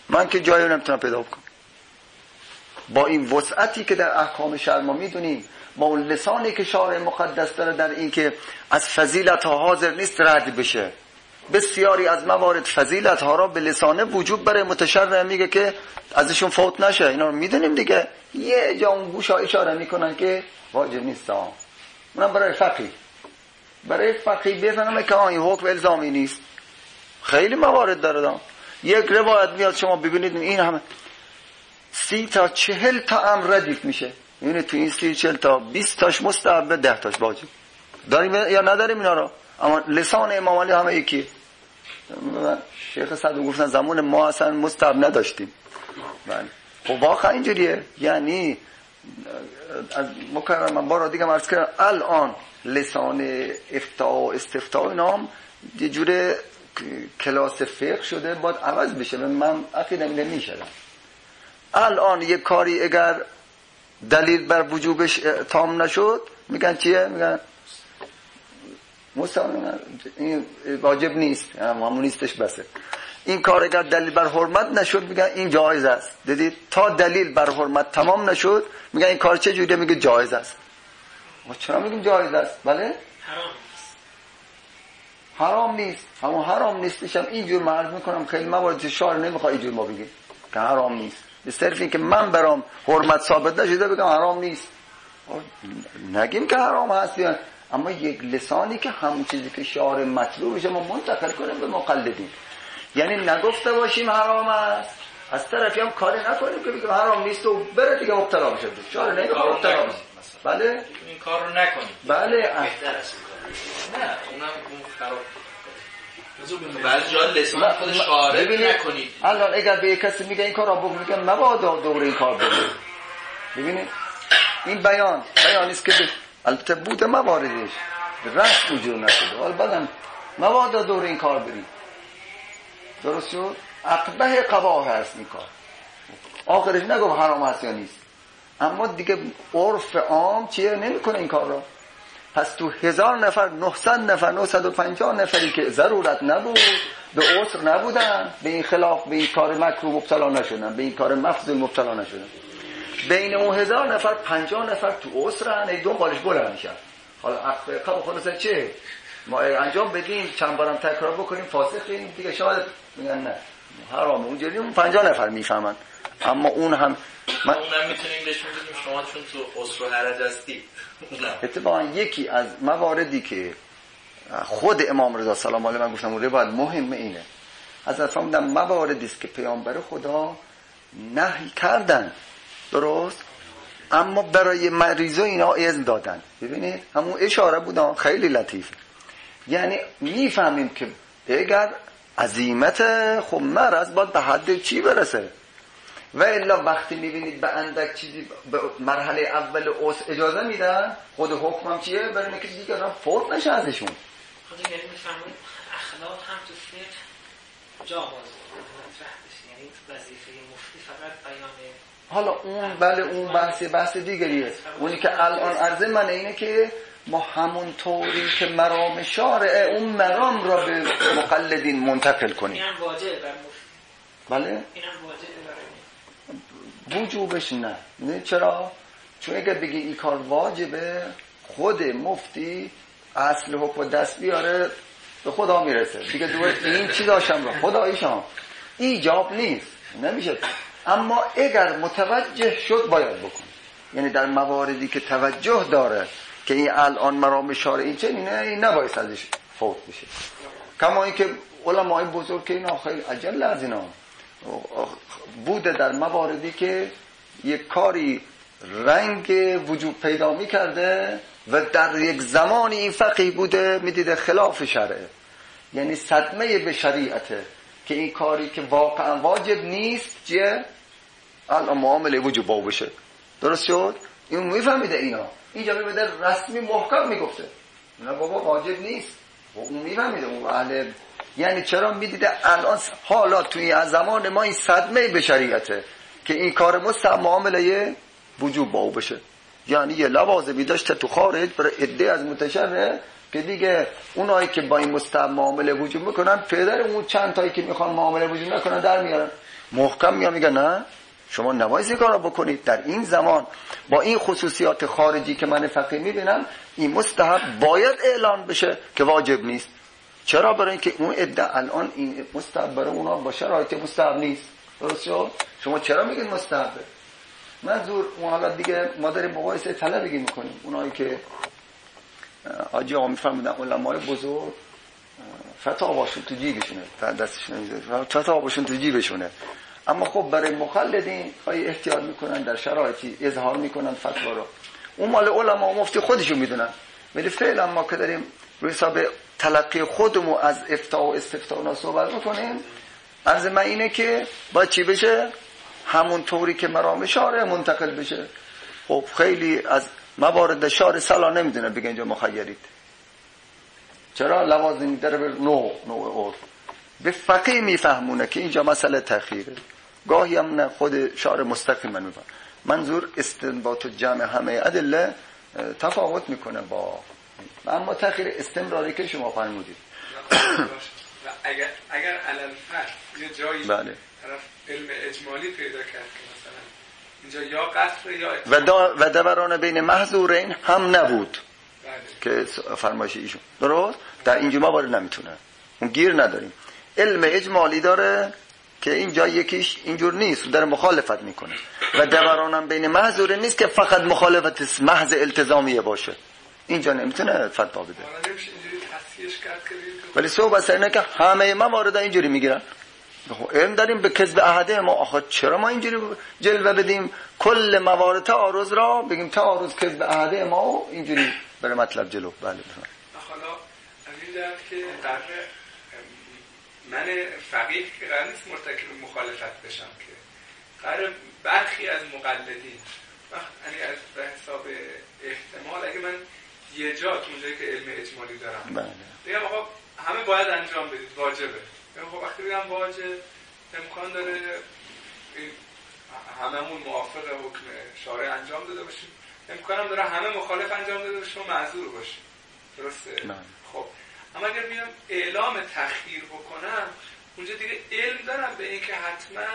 من که جایی نمیتونم پیدا کنم. با این وسعتی که در احکام شرع ما میدونیم، با اون لسانی که شارع مقدس داره در این که از فضیلت ها حاضر نیست رد بشه. بسیاری از موارد فضیلت ها را به لسانه وجوب برای متشرع میگه که ازشون فوت نشه. اینا رو میدونیم دیگه. یه جا اون گوشا اشاره میکنن که واجب نیست. اونم برای فقیه. برای فقیه بفهمه که این حکم الزامی نیست. خیلی موارد داره دام. یک روایت میاد شما ببینید این همه سی تا چهل تا امر ردیف میشه. یعنی تو این سی چهل تا بیست تاش مستحب، ده تاش واجب. داریم یا نداریم اینا رو؟ اما لسان امام علی همه یکی. شیخ صدر گفتن زمان ما اصلا مستحب نداشتیم. بله. خب واقعا اینجوریه. یعنی از مکرم بار دیگه عرض کردم الان لسان افتاء و استفتاء نام یه جوره کلاس فقه شده، باید عوض بشه. من عقیدم نمیشه. الان یه کاری اگر دلیل بر وجوبش تام نشد میگن چیه؟ میگن مستحب، این واجب نیست، همون نیستش بسه. این کار اگر دلیل بر حرمت نشد میگن این جایز است. دیدید تا دلیل بر حرمت تمام نشد میگن این کار چه جوریه؟ میگه جایز است. ما چرا میگیم جایز است؟ بله حرام نیست. حرام نیست. همون حرام نیستش هم اینجور معرض میکنم. خیلی موارد شارع نمیخواد اینجور ما بگیم که حرام نیست. به صرف این که من برام حرمت ثابت نشده بگم حرام نیست. نگیم که حرام هست، اما یک لسانی که همون چیزی که شارع مطلوبشه ما منتقل کنیم به مقلدین. یعنی نگفته باشیم حرام است، از طرفی هم کاری نکنیم که بگیم حرام نیست و بره دیگه مبتلا بشه. شارع نمیخواد مبتلا بشه. بله این کار رو نکنیم. بله بهتر است. نه اونم اون خراب. بعضی جا لسان خود شارع نکنید. الان اگر به کسی میگه این کارو بکن، میگه مبادا دوره این کار بکنید. ببینید این بیان بیانی است که البته بود مواردش رشت وجود نشده، ولی بعدم مبادا دوره این کار برید. درست شد؟ اقبح قباح هست این کار. آخرش نگو حرام هست یا نیست، اما دیگه عرف عام چیه نمیکنه این کار را. پس تو هزار نفر نهصد نفر نهصد و پنجاه نفری که ضرورت نبود، به عسر نبودن، به این خلاف به این کار مکروه مبتلا نشدن، به این کار مفضول مبتلا نشدن، بین اون هزار نفر پنجاه نفر تو عسرن، ای دو بالش بلند میشن. حالا عقب خلاصه چه ما انجام بدیم چند بارم تکرار بکنیم فاسقیم دیگه، شاید میگن نه حرامه. اونجوری اون پنجاه نفر میفهمن. اما اون هم من اونم میتونیم بهش بگیم شما چون تو عسر و حرج هستی. اتفاقا یکی از مواردی که خود امام رضا سلام علیه من گفتم اون روایت مهمه اینه، حضرت فرمودن مواردی است که پیامبر خدا نهی کردن، درست، اما برای مریضا اینا اذن دادن. ببینید همون اشاره بودن خیلی لطیفه. یعنی میفهمیم که اگر عزیمت خب مرض باید به حد چی برسه، و الا وقتی میبینید به اندک چیزی به مرحله اول اوس اجازه میدن، خود حکم هم چیه؟ برای اینکه دیگه اصلا فوت نشه ازشون. خود یعنی میفهمید اخلاق هم تو فقه جا باز مطرح بشه، یعنی وظیفه مفتی فقط بیان. حالا اون بله اون بحث بحث دیگریه. اونی که الان عرض من اینه که ما همون طوری که مرام شارع اون مرام را به مقلدین منتقل کنیم. اینم واجبه بر مفتی. بله؟ اینم واجبه برای وجوبش نه. نه چرا؟ چون اگر بگی این کار واجبه، خود مفتی اصل حکم دست بیاره به خدا میرسه دیگه. دوباره این چی داشتم رو خدایشان ایجاب نیست، نمیشه. اما اگر متوجه شد باید بکن. یعنی در مواردی که توجه داره که این الان مرام شارع این چنینه، این نباید ازش فوت بشه. کما این که علمای بزرگ که اینا خیلی عجل از اینا بوده در مواردی که یک کاری رنگ وجود پیدا می کرده و در یک زمانی این فقیه بوده میدیده خلاف شرعه، یعنی صدمه به شریعته که این کاری که واقعا واجب نیست چیه؟ الان معامله وجوب با بشه. درست شد؟ این میفهمیده اینا اینجا میبینده رسمی محکم میگفته نه بابا واجب نیست، و اون میفهمیده اون اهل. یعنی چرا میدیده الان حالا توی از زمان ما این صدمه به شریعته که این کار مستحب معامله وجوب با بشه. یعنی یه لوازمی داشته تو خارج برای عده از متشرع که دیگه اونایی که با این مستحب معامله وجوب میکنن پدر اون چند تایی که میخوان معامله وجوب نکنن در میارن. محکم میام میگه نه شما نباید این کارا بکنید. در این زمان با این خصوصیات خارجی که من فقیه میبینم این مستحب باید اعلان بشه که واجب نیست. چرا؟ برای اینکه اون عده الان این مستحب برای اونا با شرایط مستحب نیست. درست شد؟ شما چرا میگید مستحبه؟ منظور اون حالا دیگه ما داریم مقایسه طلبگی میکنیم. اونایی که حاجی آقا میفرمودن علمای بزرگ فتاواشون تو جیبشونه، دستشون نمیذاره، فتاواشون تو جیبشونه، اما خب برای مخلدین خیلی احتیاط میکنن، در شرایطی اظهار میکنن فتوا رو. اون مال علما و مفتی خودشون میدونن. ولی فعلا ما که داریم روی حساب تلقی خودمون از افتاء و استفتاء اونا صحبت میکنیم، عرض من اینه که باید چی بشه؟ همون طوری که مرام شارع منتقل بشه. خب خیلی از موارد شارع سلا نمیدونه بگه اینجا مخیرید. چرا؟ لوازمی داره به نوع نوع عرف. به فقیه میفهمونه که اینجا مسئله تأخیره. گاهی هم نه خود شارع مستقیما میفهم. منظور استنباط و جمع همه ادله تفاوت میکنه با اما تأخیر استمراری که شما فرمودید. اگر اگر علل فرض یه جایی بله. طرف علم اجمالی پیدا کرد که مثلا اینجا یا قصر یا و دا و دوران بین محظورین هم نبود. بله. که فرمایش ایشون درست در اینجا ما وارد نمیتونه، اون گیر نداریم. علم اجمالی داره که اینجا یکیش اینجور نیست، داره مخالفت میکنه. و دورانم بین محظور نیست که فقط مخالفت محض التزامیه باشه، اینجا نمیتونه فتوا بده. ولی صحبت سر اینه که همه موارد اینجوری میگیرن. علم داریم به کذب احده ما، آخه چرا ما اینجوری جلوه بدیم کل موارد تعارض را بگیم تعارض کذب احده ما اینجوری بره مطلب جلو. بله بفرمایید. حالا امیدم که در من فقیه که قرار نیست مرتکب مخالفت بشم، که قرار برخی از مقلدین یعنی از به حساب احتمال اگه من یه جا تو اونجایی که علم اجمالی دارم بله بگم آقا همه باید انجام بدید، واجبه. خب وقتی بگم واجب امکان داره این هممون موافق حکم شارع انجام داده باشیم، امکانم داره همه مخالف انجام داده باشیم و معذور باشیم. درسته؟ نه. خب اما اگر بیام اعلام تأخیر بکنم اونجا دیگه علم دارم به این که حتما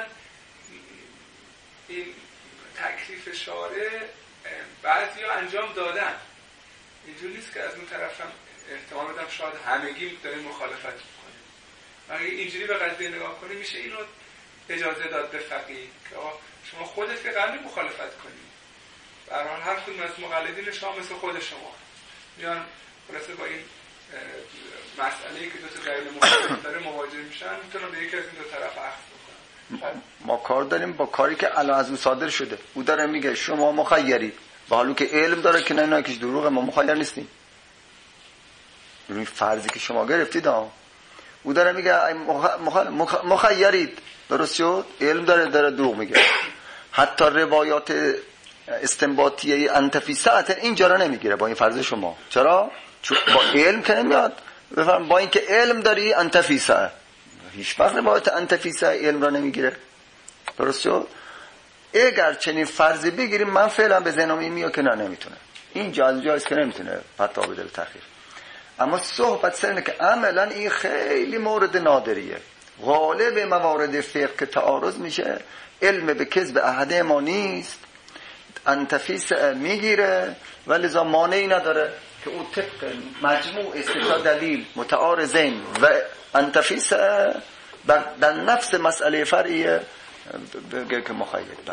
این تکلیف شارع بعضیا انجام دادن. اینجور نیست که از اون طرفم احتمال بدم شاید همگی داریم مخالفت میکنیم. اگه اینجوری به قضیه نگاه کنیم میشه اینو اجازه داد به فقیه که شما خودت که قرار مخالفت کنیم. به هر حال هر کدوم از مقلدین شما مثل خود شما میان خلاصه با این مسئله‌ای که دو تا دلیل مختلف داره مواجه میشن، میتونن به یکی از این دو طرف اخذ بکنن. ما کار داریم با کاری که الان از او صادر شده. او داره میگه شما مخیری، با حالی که علم داره که نه نه کیش دروغه، ما مخیر نیستیم. این فرضی که شما گرفتید ها. او داره میگه مخ... مخیرید، درست شد؟ علم داره داره دروغ میگه. حتی روایات استنباطیه انتفی ساعت اینجا رو نمیگیره با این فرض شما. چرا؟ چون با علم که نمیاد. بفرم با اینکه علم داری انتفی ساعت، هیچ وقت روایات انتفی ساعت علم رو نمیگیره. درست شد؟ اگر چنین فرضی بگیریم من فعلا به ذهنم این میاد که نه نمیتونه. این جایز جایز که نمیتونه فتوا بده به تأخیر. اما صحبت سر اینه که عملا این خیلی مورد نادریه. غالب موارد فقه که تعارض میشه علم به کذب احده ما نیست، انتفیس میگیره و لذا مانعی نداره که او طبق مجموع استدلال دلیل متعارضین و انتفیس در نفس مسئله فرعیه بگه که مخیر. بله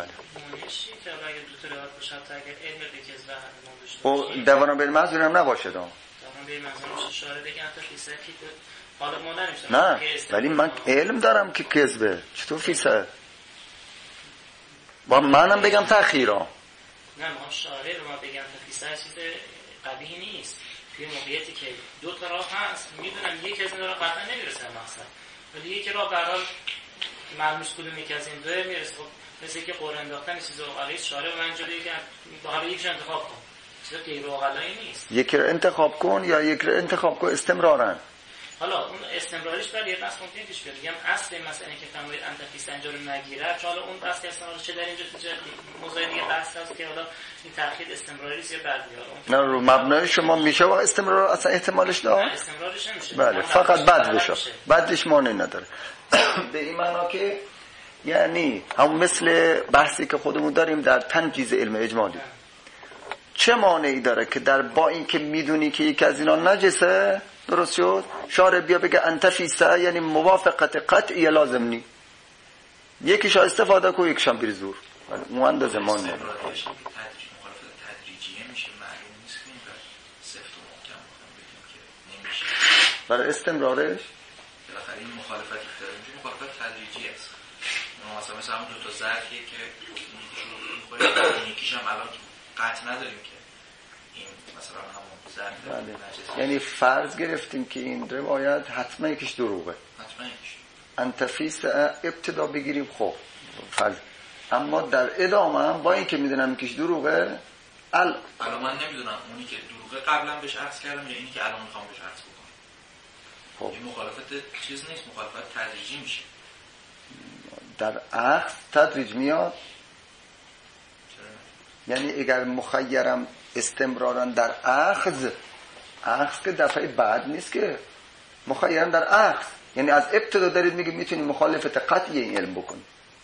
او دوانم بین محضوری هم نباشه دام نه، ولی من علم دارم که کذبه. چطور فیسه؟ با منم بگم تأخیرا نه ما شارع رو ما بگم تفیسه چیز قبیحی نیست. توی موقعیتی که دو تا راه هست میدونم یکی از این راه قطعا نمیرسه مقصد، ولی یکی راه برای معلومش کدوم یکی از این دوه میرسه. خب مثل که قرآن انداختن چیز اوقلایی شارع من جلوی که حالا یکیش انتخاب کن، چیز غیر اوقلایی نیست. یکی رو انتخاب کن یا یکی رو انتخاب کن استمرارن. حالا اون استمراریش برای یه بحث ممکنه پیش بیاد. میگم اصل مسئله که فرمایید انتفیس انجام نگیره، چون حالا اون بحث استمرار چه در اینجا تو موضوع دیگه بحث هست که حالا این تأخیر استمراری است یا برمیاد. نه رو مبنای شما میشه و استمرار اصلا احتمالش داره؟ نه استمرارش نمیشه. بله فقط بد بشه. بدش مانع نداره. به این معنا که یعنی هم مثل بحثی که خودمون داریم در تنجیز علم اجمالی، چه مانعی داره که در با این که میدونی که یکی از اینا نجسه، درست شد، شارع بیا بگه انتفیسه، یعنی موافقت قطعی لازم نی، یکیش استفاده کو یکیش هم بری زور، اون اندازه ما نه. برای استمرارش بالاخره این مخالفتی که داره اینجوری مخالفت تدریجی است. مثلا مثلا همون دو تا ظرفیه که یکیشون یکیش هم الان قطع نداریم که این مثلا همون ظرف نجس. یعنی فرض گرفتیم که این روایت حتما یکیش دروغه، حتما یکیش انتفیس ابتدا بگیریم، خب فرض، اما در ادامه هم با این که میدونم یکیش دروغه، ال الان من نمیدونم اونی که دروغه قبلا بهش عرض کردم یا اینی که الان میخوام بهش عرض بکنم. خب این مخالفت چیز نیست، مخالفت تدریجی میشه. در اخذ تدریج میاد. یعنی اگر مخیرم استمرارا در اخذ، اخذ که دفعه بعد نیست که، مخیرم در اخذ، یعنی از ابتدا دارید میگه میتونی مخالفت قطعی این علم بکنی.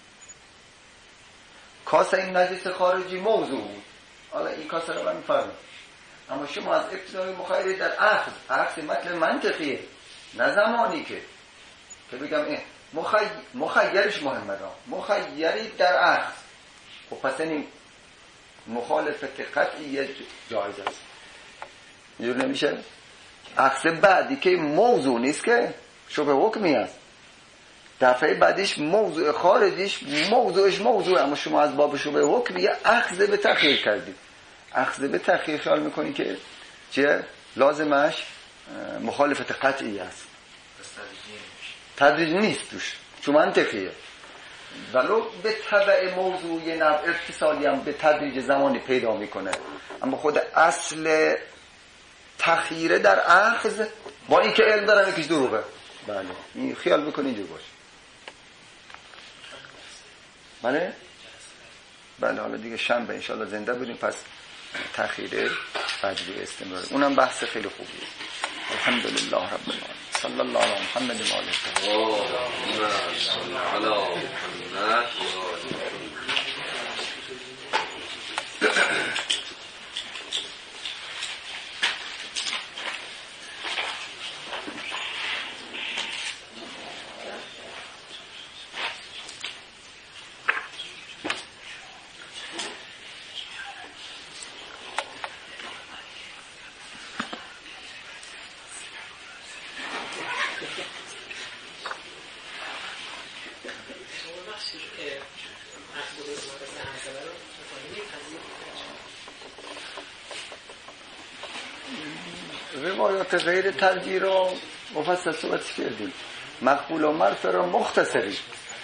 کاسه این نجس خارجی موضوع بود، حالا این کاسه رو من میفرمم، اما شما از ابتدا مخیر در اخذ، اخذ مطلب منطقیه، نه زمانی که که بگم این مخیر... مخیرش مهمه را مخیری در اخذ. خب پس این مخالفت قطعی جایز است، اینجور نمیشه. اخذ بعدی که موضوع نیست که شبه حکمی است، دفعه بعدیش موضوع خارجیش موضوعش موضوع، اما شما از باب شبه حکمی اخذ به تأخیر کردید. اخذ به تأخیر خیال میکنی که چه لازمش مخالفت قطعی است، تدریج نیست توش، چون منطقیه. ولو به تبع موضوع یه نوع اتصالی هم به تدریج زمانی پیدا میکنه، اما خود اصل تأخیره در اخذ با این که علم دارم یکیش دروغه. بله این خیال بکن اینجور باشه. بله بله حالا دیگه شنبه انشالله زنده بودیم، پس تأخیره تجربه استمرار، اونم بحث خیلی خوبیه. الحمدلله رب العالمین، صلی الله علی محمد و آله و روایات غیر ترجیح را مفصل صحبت کردیم. مقبول و مرفع را مختصری،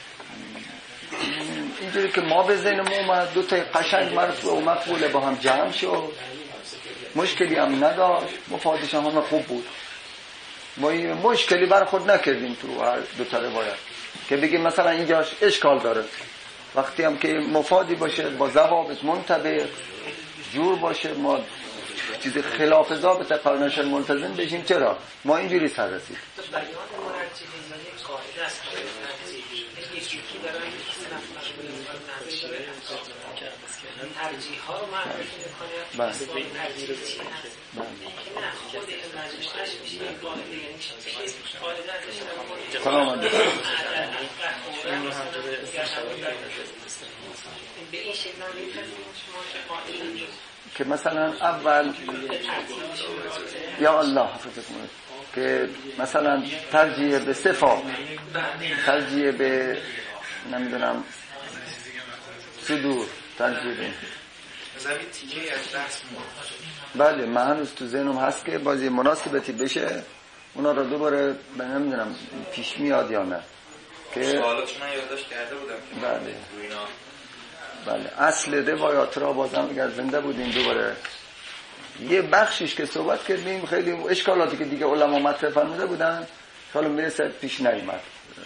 اینجوری که ما به ذهنمون اومد دو تا قشنگ مرفوع و مقبول با هم جمع شد، مشکلی هم نداشت، مفادش هم خوب بود، ما مشکلی برخورد نکردیم تو هر دو تا روایت که بگیم مثلا اینجاش اشکال داره. وقتی هم که مفادی باشه با ضوابط منطبق جور باشه، ما چیز خلاف ضابط قانونش منتظم بشیم. چرا ما اینجوری سر رسید؟ بیان مرجحی یک قاعده است، یکی برای ترجیح ها رو معرفی می‌کنه. بله ترجیح چی هست؟ اینکه نه خود مجموعش میشه یک قاعده، یعنی چیزی قاعده ازش کاملا به این شکل نمی‌تونیم شما قاعده که مثلا اول یا الله حفظكم که مثلا ترجیح به صفات، ترجیح به نمیدونم صدور، ترجیح به بله من هنوز تو ذهنم هست که بازی مناسبتی بشه اونا رو دوباره به نمیدونم پیش میاد یا نه که سوالاتش من یادداشت کرده بودم که بله بله اصل روایات را بازم اگر زنده بودیم دوباره یه بخشش که صحبت کردیم، خیلی اشکالاتی که دیگه علما مطرح فرموده بودن حالا میرسه پیش نیامد.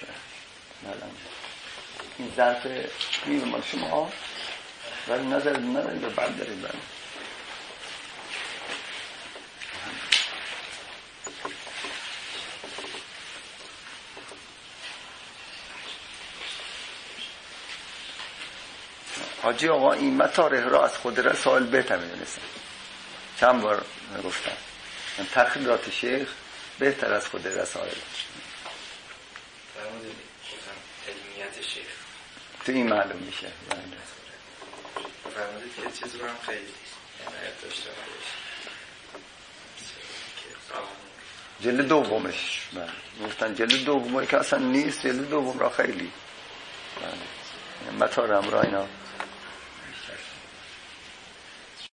این ظرف نیم مال شما ولی نظر نداریم به بعد داریم. بله حاجی آقا این مطارح را از خود رسائل بهتر میدونستن. چند بار گفتم من تخیلات شیخ بهتر از خود رسائل. فرمودید گفتم علمیت شیخ تو این معلوم میشه. فرمودید که چیز رو هم خیلی عنایت داشته باشه. جلد دومش گفتن جلد دومه که اصلا نیست، جلد دوم را خیلی مطارم را اینا